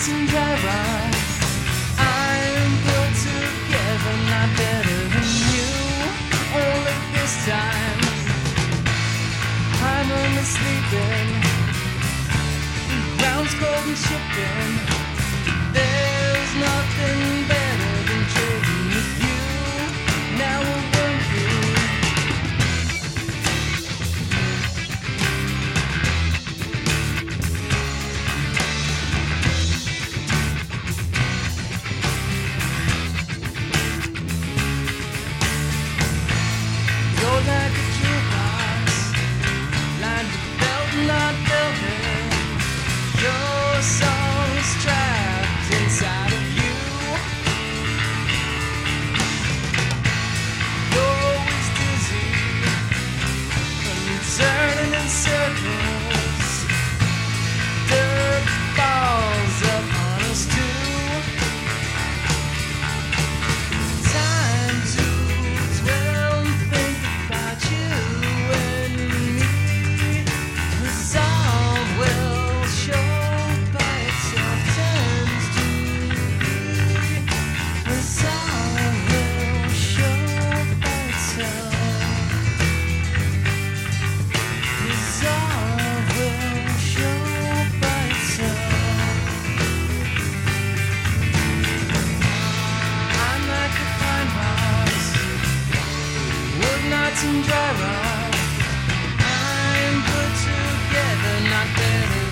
nights and dry run. I'm put together, not better than you. Only this time I'm only sleeping. The ground's cold and shifting. There's nothing better than trading with you. Now we'll run through. You're like a jukebox, lined with belt, not velvet. Your song's trapped inside of you. You're always dizzy, turning in circles. Dirt falls upon us too. Time to dwell and think about you and me. Resolve will show by itself. Turns to be. Resolve will show by itself. Resolve will show by itself. I'm like a pine box, wood knots and dry rot. I'm put together, not better